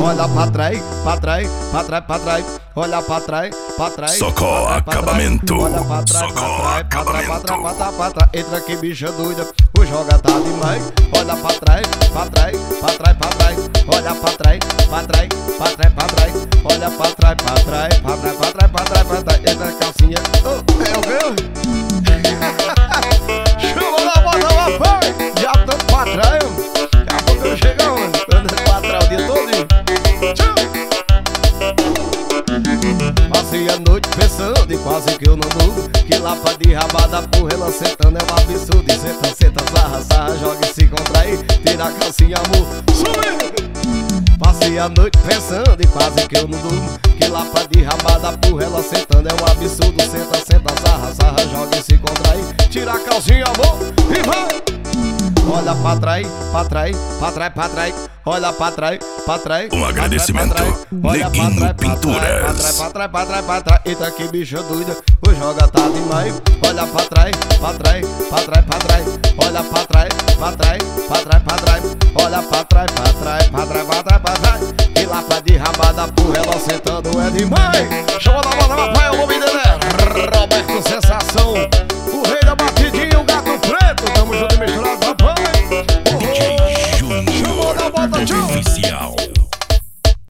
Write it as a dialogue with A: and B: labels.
A: olha pra trás, pra trás, pra trás, pra trás, olha pra trás, pra trás.
B: Socorro, acabamento.
A: Olha pra trás,
B: Socorro,
A: pra trás, pra trás,
B: acabamento.
A: pra trás, pra trás. Entra aqui, bicha doida, o joga tá demais. Olha pra trás, pra trás, pra trás, pra trás. Olha pra trás, pra trás, pra trás, pra trás. Olha pra trás, pra trás, pra trás, pra trás, pra trás, pra trás. Entra a calcinha. Oh, é o quê? Chama na moda, rapaz. Já tô pra trás. Daqui a pouco eu chego aonde? Ando pra trás o dia todo. Passei a noite pensando e quase que eu não durmo. Que lapa de rabada por ela sentando é um absurdo. E senta, senta, sarra, sarra, joga e se contrai. Tira a calcinha, amor, sumi. Passei a noite pensando e quase que eu não durmo. Que lapa de rabada por ela sentando é um absurdo. Senta, senta, sarra, sarra, joga e se contrai. Tira a calcinha, amor, e vai. Olha pra trás, pra trás, pra trás, pra trás. Olha pra trás, pra trás.
B: Um agradecimento, Neguinho Pinturas.
A: Pra trás, pra trás, pra trás. Eita que bicha doida, o joga tá demais. Olha pra trás, pra trás, pra trás, pra trás. Olha pra trás, pra trás, pra trás, pra trás. Olha pra trás, pra trás, pra trás, pra trás, pra trás. E lá pra de rabada por ela sentando é demais.